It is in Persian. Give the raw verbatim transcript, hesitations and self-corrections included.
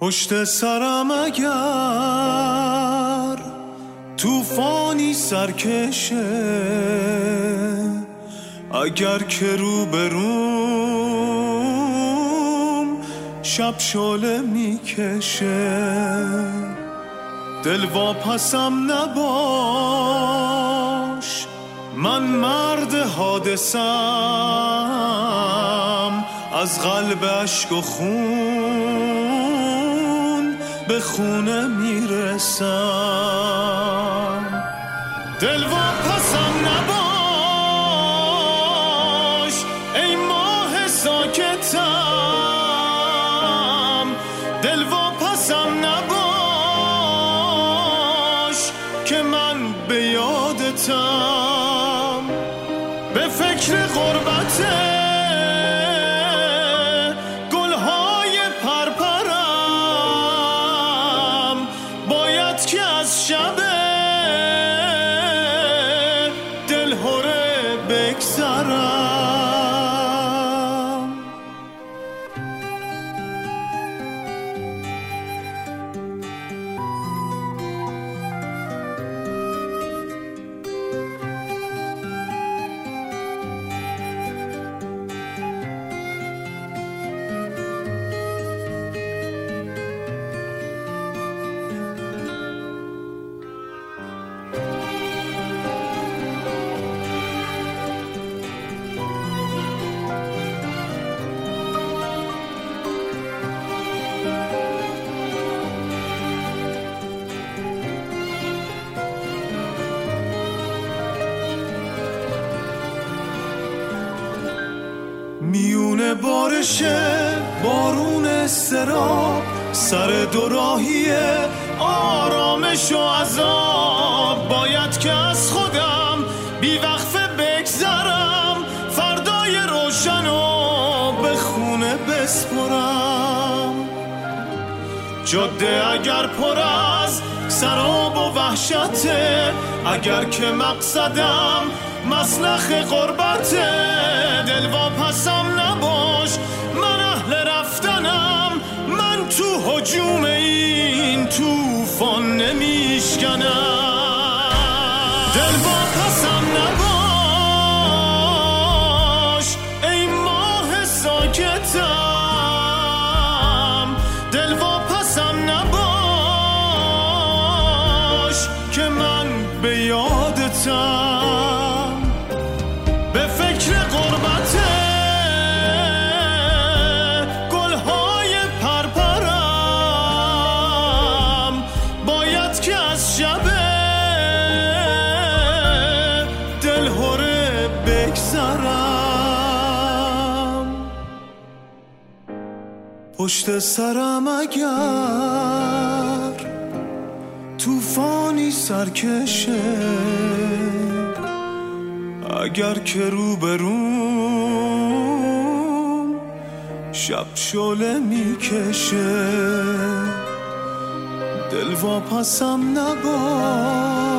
پشت سرم اگر توفانی سرکشه، اگر که رو بروم شب شعله میکشه، دل واپسم نباش، من مرد حادثم، از قلب عشق و خون به خونه میرسم. دل واپسم نباش ای ماه ساکتم، دل واپسم نباش که من به یادتم، به فکر غربته گلهای پرپرم، باید که از شب دلهره بگذرم. میونه بارشه بارون استراب، سر دوراهیه آرامش و عذاب، باید که از خودم بی وقفه بگذرم، فردای روشنو به خونه بسپرم. جاده اگر پر از سراب و وحشته، اگر که مقصدم مسلخ غربته، دل واپسم نباش من اهل رفتنم، من تو هجوم این توفان نمیشکنم. دل واپسم نباش ای ماه ساکتم، دل واپسم نباش که من به یادتم، به فکر غربته گلهای پرپرم، باید که از شب دلهره بگذرم. پشت سرم اگر توفانی سرکشه، اگر که رو بروم شب شعله میکشه، دل واپسم نباش